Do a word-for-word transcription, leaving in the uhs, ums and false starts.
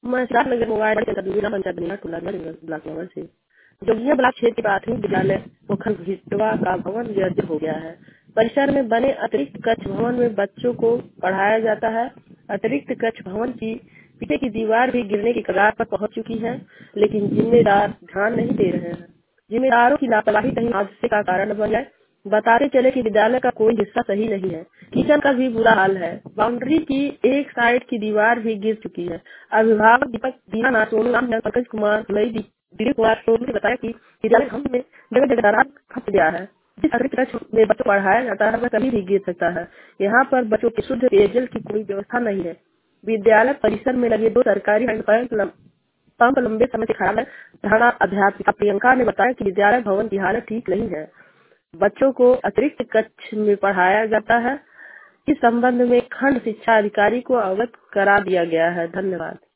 मैं सिद्धार्थनगर मोबाइल जिला पंचायत बनिया टोला ब्लॉक नंबर से जोगिया ब्लॉक क्षेत्र के प्राथमिक विद्यालय पोखर घिटवा का भवन जर्जर हो गया है। परिसर में बने अतिरिक्त कक्ष भवन में बच्चों को पढ़ाया जाता है। अतिरिक्त कक्ष भवन की पीछे की दीवार भी गिरने की कगार पर पहुंच चुकी है, लेकिन जिम्मेदार ध्यान नहीं दे रहे हैं। जिम्मेदारों की लापरवाही कहीं हादसे का कारण बन जाए। बताते चले कि विद्यालय का कोई हिस्सा सही नहीं है। किचन का भी बुरा हाल है। बाउंड्री की एक साइड की दीवार भी गिर चुकी है। अभिभावक दीपक दीनानाथ सोनू राम पंकज कुमार नई दिलीप कुमार सोनू ने बताया कि विद्यालय हम में जगह जगह दरार फंस गया है। जिस अतिरिक्त कक्ष में बच्चों को पढ़ाया जाता है वह कभी भी गिर सकता है। यहाँ पर बच्चों के शुद्ध पेयजल की कोई व्यवस्था नहीं है। विद्यालय परिसर में लगे दो सरकारी हैंडपंप पंप लंबे समय से खराब है। धारणा अध्यापिका प्रियंका ने बताया कि विद्यालय भवन की हालत ठीक नहीं है। बच्चों को अतिरिक्त कक्ष में पढ़ाया जाता है। इस संबंध में खंड शिक्षा अधिकारी को अवगत करा दिया गया है। धन्यवाद।